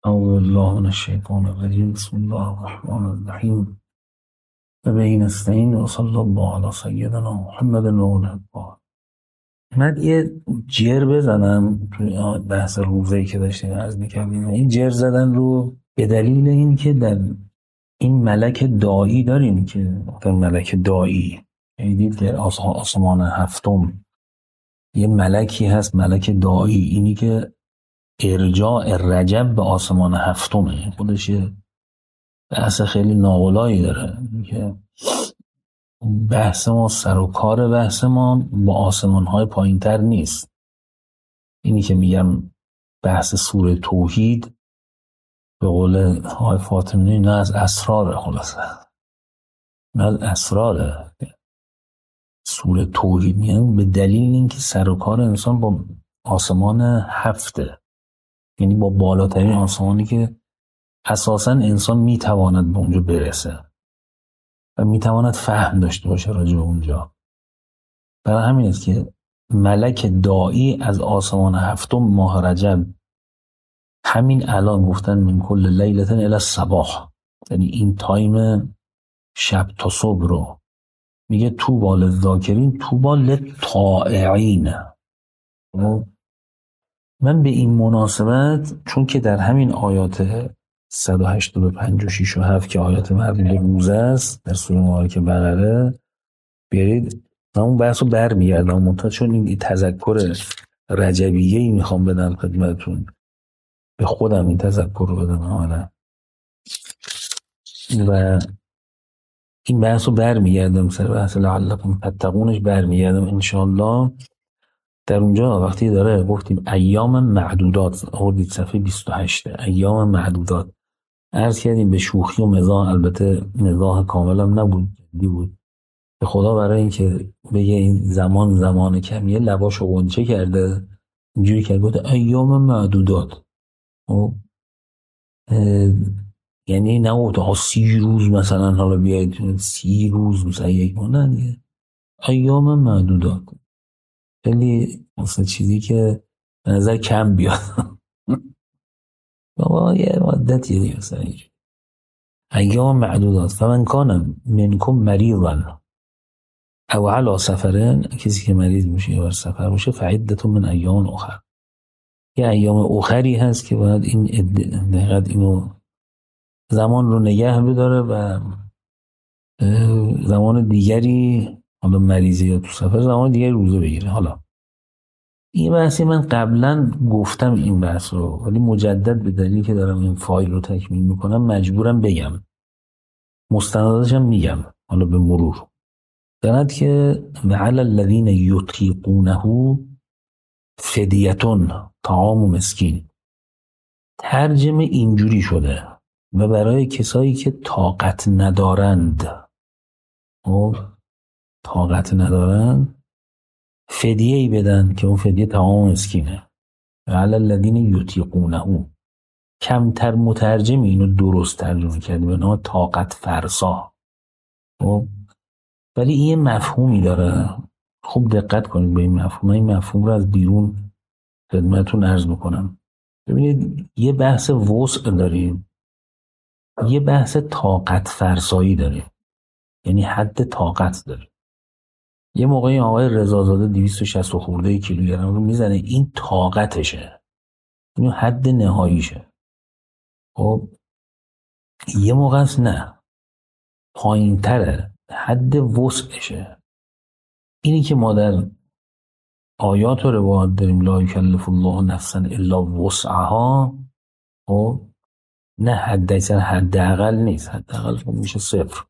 أعوذ بالله من الشيطان الرجيم بسم الله الرحمن الرحيم و به نستعین و صلی الله علی سیدنا محمد و آله الطاهرین. من یه جر بزنم توی بحث روزه‌ای که داشتیم عرض می‌کردیم. این جر زدن رو به دلیل این که در این ملک دایی داریم که در ملک دایی دید که آسمان هفتم یه ملکی هست، ملک دایی، اینی که ارجاع رجب به آسمان هفتمه. خودش یه بحث خیلی ناولایی داره که بحث ما، سر و کار بحث ما با آسمان های پایین تر نیست. اینی که میگم بحث سوره توحید به قول های فاطمی نه از اسراره، خلاصه نه از اسراره. سوره توحید میگم به دلیل اینکه سر و کار انسان با آسمان هفته، یعنی با بالاترین آسمانی که اساسا انسان میتواند به اونجا برسه و میتواند فهم داشته باشه راجع به اونجا. برای همین است که ملک دائی از آسمان هفتم ماه رجب همین الان گفتن من کل لیلتن الی الصباح، یعنی این تایم شب تا صبح رو میگه طوبی للذاکرین طوبی للطائعین. من به این مناسبت، چون که در همین آیات 185 و 6 و 7 که آیات مربوط به روزه است در سوره مبارکه بقره، بیارید من اون بحث رو برمیگردم منتها چون این تذکر رجبیه ای میخوام بدم خدمتون، به خودم این تذکر رو بدم حالا و این بحث رو برمیگردم سر بحث لعلکم تتقونش برمیگردم انشاءالله. در اونجا وقتی داره گفتیم ایام معدودات، آوردید صفحه 28 ایام معدودات، عرض کردیم به شوخی و مزاح، البته مزاح کاملم نبود، جدی بود. به خدا برای اینکه بگه این زمان کمیه لباشو غنچه کرده، اینجوری که گفت ایام معدودات. یعنی نگفت 30 روز مثلا، حالا بیاید 30 روز مثلا یک ماه، دیگه ایام معدودات. خیلی مثلا چیزی که به نظر کم بیاد. بابا یه مدتی دیگه مثلا اینجوری ایام معدودات فمن کان منکم مریضا او علی سفرن، کسی که مریض میشه یا بر سفر باشه، فعدت من ایام اخر، یه ایام اخری هست که باید این دقیقت اینو زمان رو نگه بداره و زمان دیگری، حالا مریضی یا تو سفر، زمان دیگری روزه بگیره. حالا این بحثی من قبلا گفتم این بحث رو، ولی مجدد به دلیلی که دارم این فایل رو تکمیل میکنم مجبورم بگم، مستنداتش هم میگم حالا به مرور. دارد که وعلی الذین یطیقونه فدیتون طعام مسکین، ترجمه اینجوری شده و برای کسایی که طاقت ندارند، طاقت ندارند فدیه ای بدن که اون فدیه طعام مسکینه. وعلی الذین یطیقونه، کمتر مترجم اینو درست ترجمه کرده به نام طاقت فرسا، ولی این مفهومی داره. خوب دقت کنید به این مفهوم. این مفهوم رو از بیرون خدمتتون عرض میکنم. ببینید یه بحث وسع داریم، یه بحث طاقت فرسایی داریم، یعنی حد طاقت داریم. یه موقعی آقای رضازاده 260 خورده کیلوگرم رو میزنه، این طاقتشه، این حد نهاییشه. خب یه موقع است نه، پایین تره، حد وسعشه. اینی که ما در آیات و روایات داریم لا یکلف الله نفسا الا وسعها، خب نه حداقل نیست، حداقل میشه صفر.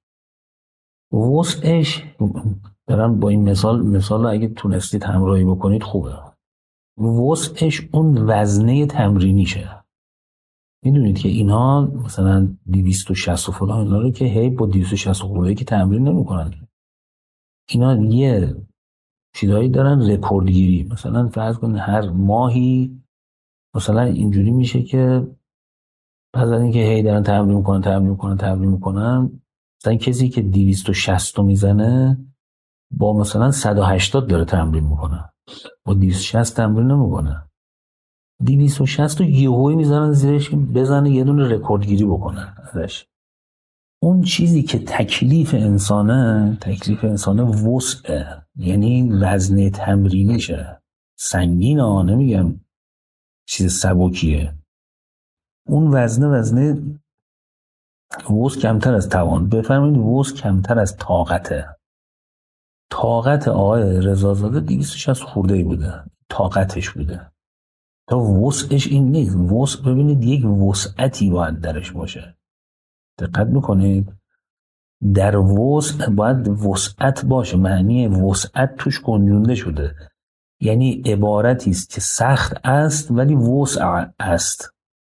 وسعش دارم با این مثال اگه تونستید همراهی بکنید خوبه. وسعش اون وزنه تمرینیشه. میدونید که اینها مثلا 260 و فلان اینا رو که هی با 260 خورده که تمرین نمیکنن، اینا یه چیزایی دارن رکوردگیری. مثلا فرض کن هر ماهی مثلا اینجوری میشه که پس از اینکه هی دارن تمرین میکنن مثلا کسی که 260 میزنه با مثلا 180 داره تمرین میکنه، با 260 تمرین نمیکنه. 260 رو یهویی میزنن زیرش که بزنه یه دونه رکوردگیری بکنن ازش. اون چیزی که تکلیف انسانه وسعه، یعنی وزنه تمرینیشه، سنگینه، نمیگم چیز سبکیه. اون وزنه وزن کمتر از توان، بفرمایید وزن کمتر از طاقته. طاقت آقای رضازاده 260 خورده‌ای بوده، طاقتش بوده، تا وسعش این نیست. وسع ببینید یک وسعتی باید درش باشه، دقت میکنید، در وسع باید وسعت باشه. معنی وسعت توش گنجونده شده، یعنی عبارتی است که سخت است ولی وسع است.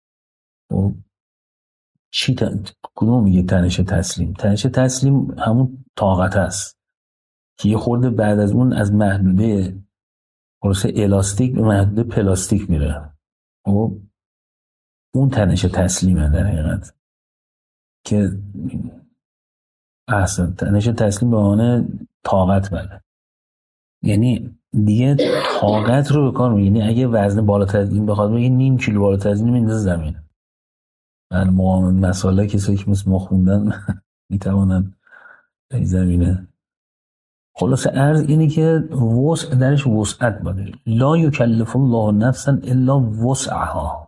چی کدوم میگه تنش تسلیم؟ تنش تسلیم همون طاقت است که یه خورده بعد از اون از محدوده خلاصه الاستیک به محدوده پلاستیک میره. اون تنش تسلیمه در حقیقت، که احسن تنش تسلیم به معنی طاقت بره، یعنی دیگه طاقت رو به کار میگه. یعنی اگه وزن بالاتر از این بخواد بگه نیم کیلو بالاتر از این میندازه زمین. من مسائل کسایی که مثل ما خوندن میتوانن این زمینه. خلاصه عرض اینه که وسع درش وسعت باشه. لا یکلف الله نفسا الا وسعها.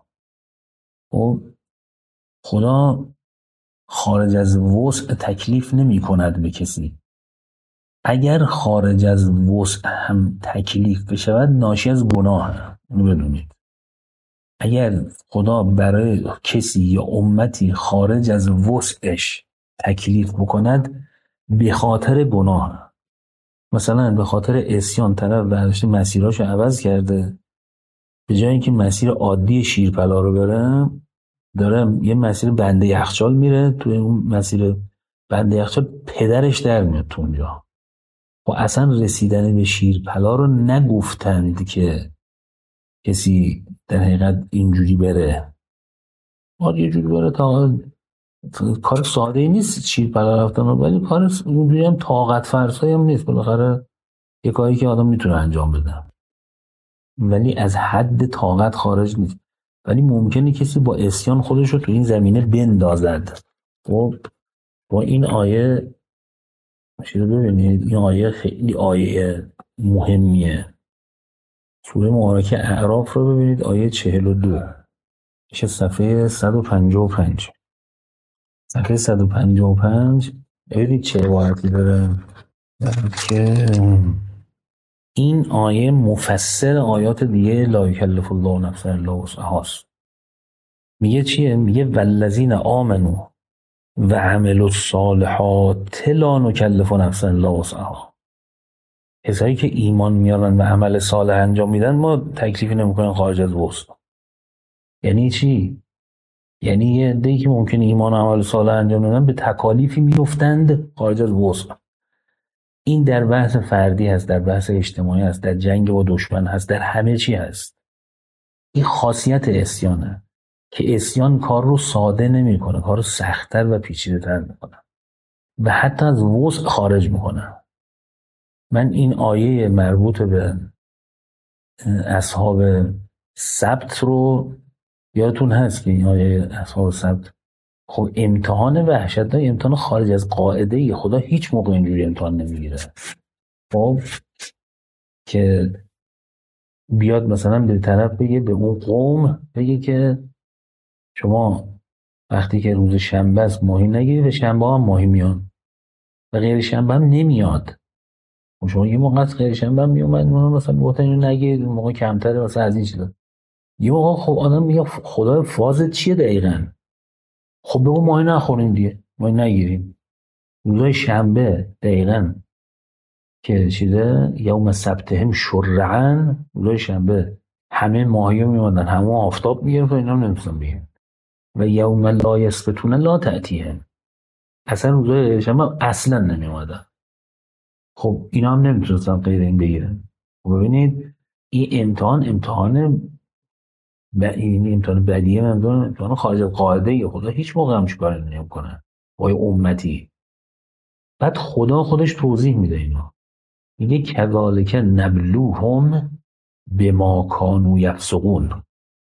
خدا خارج از وسع تکلیف نمی کند به کسی. اگر خارج از وسع هم تکلیف بشود ناشی از گناه، اینو بدونید. اگر خدا برای کسی یا امتی خارج از وسعش تکلیف بکند به خاطر گناه، مثلا به خاطر عصیان طرف برداشته مسیراشو عوض کرده، به جای اینکه مسیر عادی شیرپلا رو بره داره یه مسیر بنده یخچال میره، توی اون مسیر بنده یخچال پدرش در میاد تو اونجا. و اصلا رسیدن به شیرپلا رو نگفتند که کسی در حقیقت اینجوری بره. یه جوری بره تا کار ساده ای نیست شیرپلا رفتن، ولی کار اونجوری هم طاقت فرسایی هم نیست، بالاخره یه کاری که آدم میتونه انجام بده، ولی از حد طاقت خارج نیست. ولی ممکنه کسی با عصیان خودش رو تو این زمینه بندازد. و با این آیه میشه ببینید، این آیه خیلی آیه مهمیه. سوره مبارکه اعراف رو ببینید، آیه 42 میشه صفحه 155. صفحه 155 ببینید چه عبارتی داره که این آیه مفسر آیات دیگه لا یکلف الله نفسا الا وسعها است. میگه چیه؟ میگه والذین آمنوا و عملوا الصالحات لا نکلف نفسا الا وسعها. کسایی که ایمان میارن و عمل صالح انجام میدن ما تکلیفی نمیکنن خارج از وسع. یعنی چی؟ یعنی یه عده‌ای که ممکنه ایمان و عمل صالح انجام بدن به تکالیفی میافتند خارج از وسع. این در بحث فردی هست، در بحث اجتماعی هست، در جنگ با دشمن هست، در همه چی هست. این خاصیت عصیانه که عصیان کار رو ساده نمیکنه، کار رو سخت‌تر و پیچیده‌تر میکنه و حتی از وسع خارج میکنه. من این آیه مربوط به اصحاب سبت رو یادتون هست که این آیه اصحاب سبت خب امتحان وحشتناک، امتحان خارج از قاعده. خدا هیچ موقع اینجوری امتحان نمیگیره. خب که بیاد مثلا به طرف بگه، به اون قوم بگه که شما وقتی که روز شنبه است ماهی نگیرید و شنبه هم ماهی میان و غیر شنبه هم نمیاد. و شما یه موقع از غیر شنبه هم میومد مثلا بودن اینو نگیرید، اون موقع کمتره مثلا از این چیزا. یه موقع خب آدم میگه خدا فازت چیه دقیقاً؟ خب بگو ماهی نخوریم دیگه، ماهی نگیریم. روزای شنبه دقیقاً که چیزه یوم سبتهم شرعاً، روزای شنبه همه ماهی ها میماندن، همه آفتاب میگرفت و اینا هم نمیتونن بگیم. و یوم لا یسبتون لا تأتیهم، اصلا روزای شنبه اصلا نمیمادن. خب اینا هم نمیتونستن غیر این بگیرن. ببینید این امتحان بدیه، امتحان خارج از قاعده ای. خدا هیچ موقع همچین کاری نمیکنه وای امتی. بعد خدا خودش توضیح میده اینا، میگه کذالک نبلوهم بما کانوا یفسقون.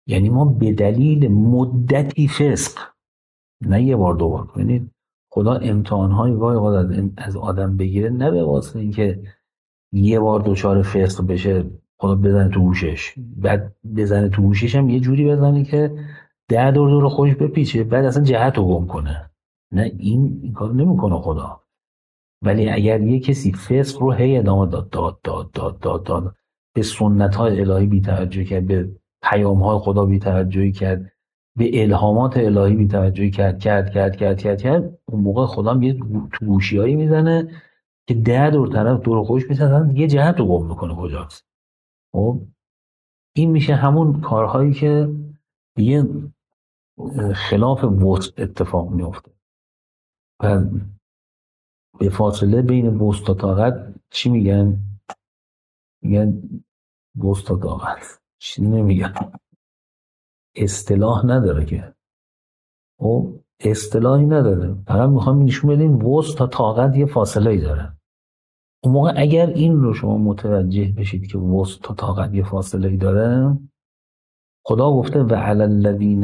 یعنی ما به دلیل مدتی فسق، نه یه بار دو بار، ببینید خدا امتحانهای وای از آدم بگیره، نه به واسه اینکه یه بار دچار فسق بشه خدا بزنه تو گوشش، بعد بزنه تو گوشش هم یه جوری بزنه که 10 دور خودش بپیچه، بعد اصلا جهت رو گم کنه. نه، این کار نمیکنه خدا. ولی اگر یه کسی فسق رو هی ادامه داد، به سنت های الهی بی توجهی کرد، به پیام های خدا بی توجهی کرد، به الهامات الهی بی توجهی کرد، اون موقع خدا هم یه تو گوشی میزنه که 10 دور طرف دور خوش میزنن، یه جهت رو گم میکنه کجاست. خب این میشه همون کارهایی که دیگه خلاف وسع اتفاق میفته. و به فاصله بین وسط تا طاقت چی میگن؟ میگن وسط تا طاقت، چی نمیگن، اصطلاح نداره که. او اصطلاحی نداره، فقط میخوام نشون بدیم وسط تا طاقت یه فاصله ای داره. اون موقع اگر این رو شما متوجه بشید که وسط تا طاقت یه فاصله ای داره، خدا گفته و علی الذین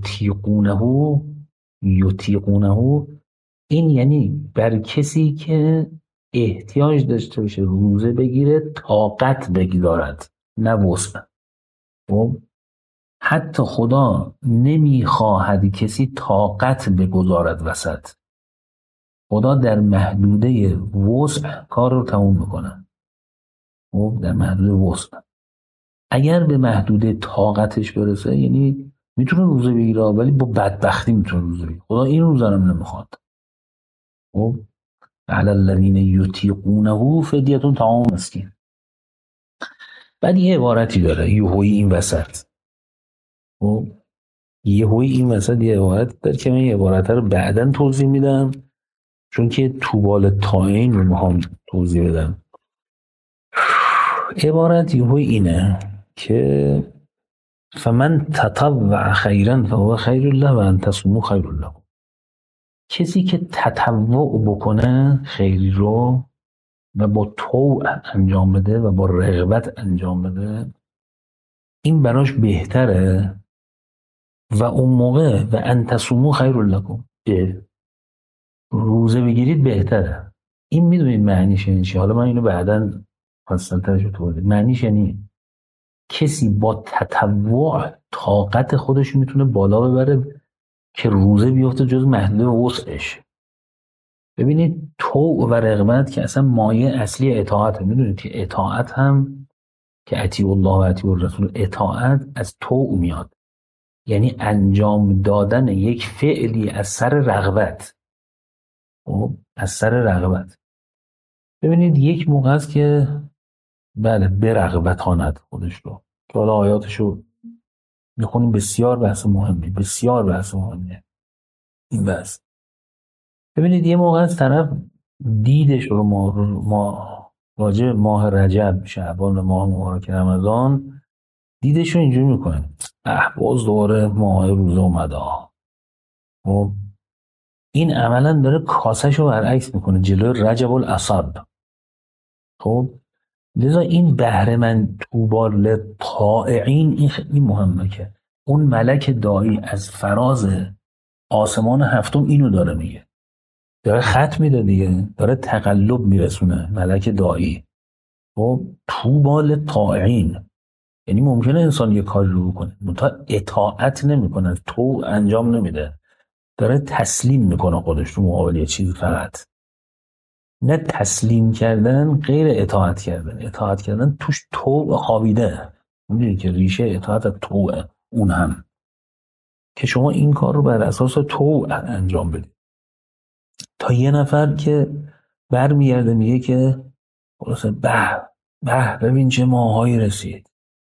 یطیقونه، این یعنی بر کسی که احتیاج داشته باشه روزه بگیره طاقت بگذارد، نه وسع. خب حتی خدا نمیخواهد کسی طاقت بگذارد وسط، خدا در محدوده وسع کار رو تموم میکنه. خب در محدوده وسع، اگر به محدوده طاقتش برسه یعنی میتونه روزه بگیره، ولی با بدبختی میتونه روزه بگیره. خدا این روزه رو نمیخواد. خب علی الذین یطیقونه فدیة طعام مسکین. بعد یه عبارتی داره یهویی این وسط. خب یهویی این وسط یه عبارت داره که من یه عبارت رو بعداً توضیح میدم، چون که طوبال تاین رو میخوام توضیح بدم. عبارت یهویی اینه که فمن تطوع خیرا فهو خیر له و ان تصوموا خیر له. کسی که تطوع بکنه خیری رو و با طوع انجام بده و با رغبت انجام بده، این براش بهتره. و اون موقع و ان تصوموا خیر لکم، روزه بگیرید بهتره. این میدونید معنیش یعنی چی؟ حالا من اینو بعداً فصل‌ترش رو توضیح. معنیش یعنی کسی با تطوع طاقت خودش میتونه بالا ببره که روزه بیفته جز محدوده وسعش. ببینید طوع و رغبت که اصلا مایه اصلی اطاعت، میدونید که اطاعت هم که اطیع الله و اطیع الرسول، اطاعت از طوع میاد، یعنی انجام دادن یک فعلی از سر رغبت. خب از سر رغبت. ببینید یک موقع است که بله برغبتاند خودش رو، که حالا آیاتشو میخونیم، بسیار بحث مهمی، بسیار بحث مهمیه این بحث. ببینید یه موقع از طرف دیدش رو ما راجع به ماه رجب، شعبان و ماه مبارک رمضان، دیدش رو اینجوری میکنه باز دوباره ماه روزه اومده. خب این عملا داره کاسش رو برعکس میکنه جلوی رجب الاسد. خب لذا این بهره من طوبی طائعین، این خیلی مهمه که اون ملک دایی از فراز آسمان هفتم اینو داره میگه، داره خط میده دیگه، داره تقلب میرسونه ملک دایی. خب طوبی طائعین یعنی ممکنه انسان یه کاری رو بکنه منتها اطاعت نمیکنه، تو انجام نمیده، داره تسلیم میکنه خودش رو مقابل یه چیزی فقط. نه تسلیم کردن غیر اطاعت کردن، اطاعت کردن توش طوع خوابیده. میدونی که ریشه اطاعت طوعه، اون هم که شما این کار رو بر اساس طوع انجام بدید. تا یه نفر که برمیگرده میگه که خلاصه به ببین چه ماهایی رسید،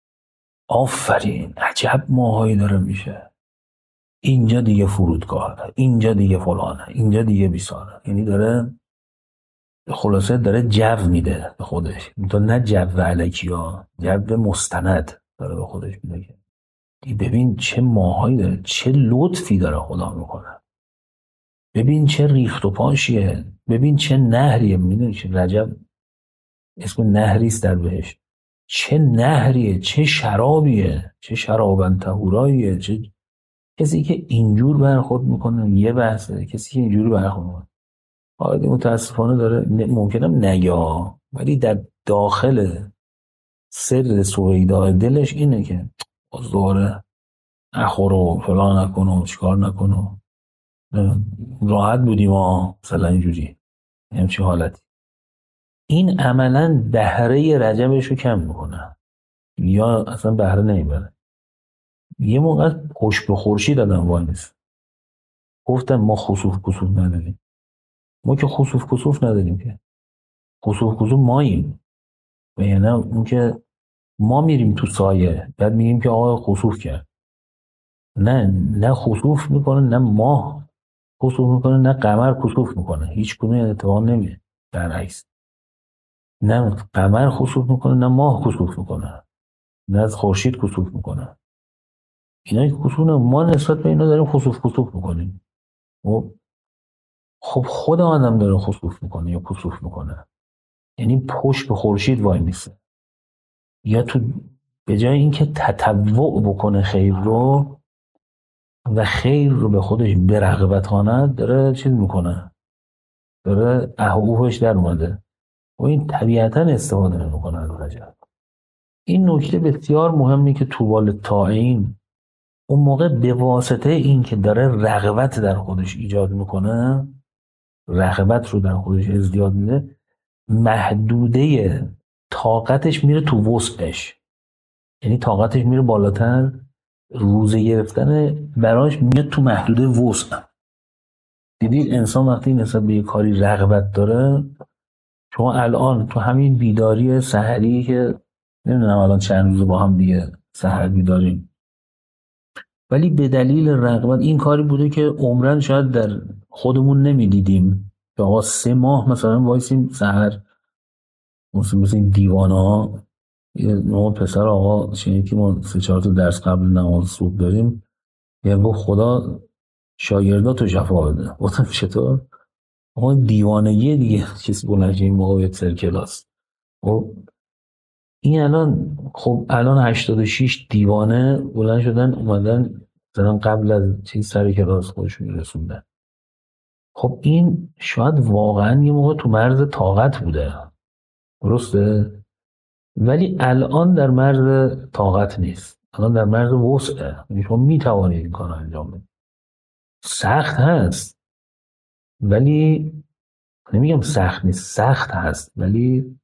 آفرین عجب ماهایی داره میشه، اینجا دیگه فرودگاه، اینجا دیگه فلانه، اینجا دیگه بیساره. یعنی داره خلاصه داره جو میده به خودش، نه جو علکی ها، جو مستند داره به خودش میده. ببین چه ماهایی داره، چه لطفی داره خدا میکنه، ببین چه ریخت و پاشیه، ببین چه نهریه. میدونی چه رجب اسم نهریست در بهشت. چه نهریه، چه شرابیه، چه شرابن طهوراییه، چه کسی که اینجور برخورد میکنه یه بحثه. کسی که اینجوری برخورد میکنه حالا متاسفانه داره ممکنه نگاه، ولی در داخل سر سویدای دلش اینه که باز دوباره نخور و فلان نکن و چیکار نکن و راحت بودیم ها، مثلا اینجوری همچین حالتی. این عملا بهره رجبش رو کم میکنه یا اصلا بهره نمیبره. یه موقع پشت به خورشید دادم وای نیست. گفتم ما خسوف کسوف نداریم. ما که خسوف کسوف نداریم، که خسوف کسوف ماییم. و یعنی اون که ما میریم تو سایه بعد میگیم که آقا خسوف کرد. نه، نه خسوف میکنه، نه ماه خسوف میکنه، نه قمر خسوف میکنه. هیچ کدوم اتفاق نمیه. برعکس، نه قمر خسوف میکنه نه ماه خسوف میکنه، نه از خورشید خسوف میکنه. اینا خسوف نه. ما نسبت به اینا داریم خسوف میکنیم. خب خود آدم داره خسوف میکنه یا خسوف میکنه، یعنی پشت به خورشید وای میسه، یا تو به جای اینکه تطوع بکنه خیر رو و خیر رو به خودش برغبتاند، داره چیز میکنه، داره اهوهش در اومده و این طبیعتا استفاده نمیکنه از رجب. این نکته بسیار مهمی که طوبی للطائعین اون موقع به واسطه این که داره رغبت در خودش ایجاد میکنه، رغبت رو در خودش ازدیاد میده، محدوده طاقتش میره تو وسعش، یعنی طاقتش میره بالاتر، روزه گرفتن براش میاد تو محدوده وسع. دیدید انسان وقتی نسبت به یه کاری رغبت داره، شما الان تو همین بیداری سحری که نمیدونم الان چند روز با هم دیگه سحر بیداریم، ولی به دلیل رغبت این کاری بوده که عمرن شاید در خودمون نمیدیدیم که آقا 3 ماه مثلا وایسیم سحر، مثل این دیوانه ها. یه نوع پسر آقا شنید که ما 3-4 تا درس قبل نماز صبح داریم، یه گفت خدا شاگرداتو شفا بده. گفتم چطور؟ آقا دیوانگی دیگه کسی بلند شه این موقع بیاد سر کلاس. خب این الان، خب الان 86 دیوانه بلند شدن اومدن زدن قبل از چیز سر کلاس خودشون رسوندن. خب این شاید واقعا یه موقع تو مرز طاقت بوده، درسته؟ ولی الان در مرز طاقت نیست، الان در مرز وسعه. یعنی شما میتوانید این کار انجام بدید. سخت هست ولی نمیگم سخت نیست، سخت هست ولی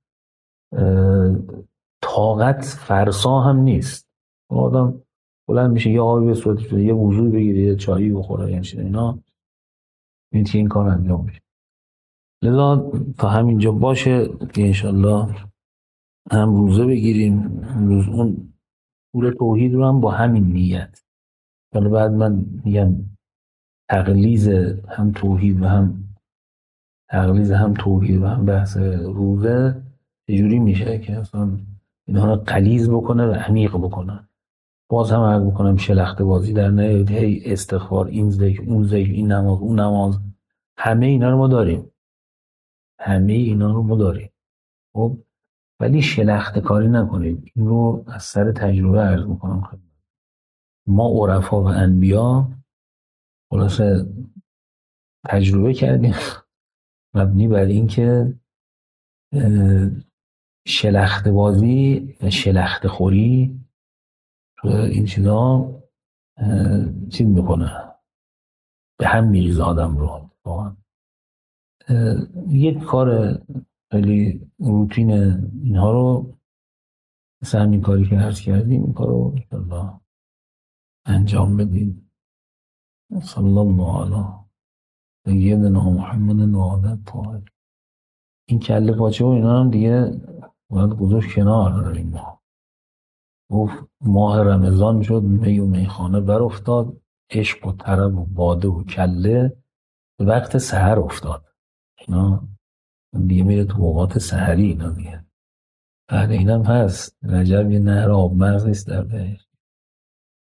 طاقت فرسا هم نیست. اون آدم بلند میشه یه آبی به صورتش بده، یه وضوی بگیره، یه چایی بخوره، یعنی اینا میتونه این کار انجام بشه. لذا تا همینجا باشه که انشالله هم روزه بگیریم. امروز اون پور توحید رو هم با همین نیت، حالا بعد من میگم تغلیظ هم توحید و هم بحث روزه چجوری میشه که اصلا اینها رو غلیظ بکنه و عمیق بکنه. باز هم عرض بکنم شلخته بازی در نیاد، هی استغفار، این ذکر اون ذکر، این نماز اون نماز، همه اینا رو ما داریم. خب ولی شلخته کاری نکنید. این رو از سر تجربه عرض میکنم. ما عرفا و انبیا خلاصه تجربه کردیم مبنی بر این که شلخته بازی و شلخته خوری این چیزا چیز میکنه، به هم میریزه آدم رو. واقعا یک کار خیلی روتین اینها رو مثل همین کاری که عرض کردیم این کار رو انشاءالله انجام بدیم. صلی الله علی سیدنا محمد و آل الطاهرین. این کله پاچه و اینا هم دیگه باید گذاشت کنار. داریم ما گفت ماه رمضان شد، می و میخانه بر افتاد، عشق و طرب و باده و کله به وقت سحر افتاد. اینا دیگه میره تو اوقات سحری. اینا دیگه بعد اینم هست رجب یه نهر آب مرز نیست در بهش.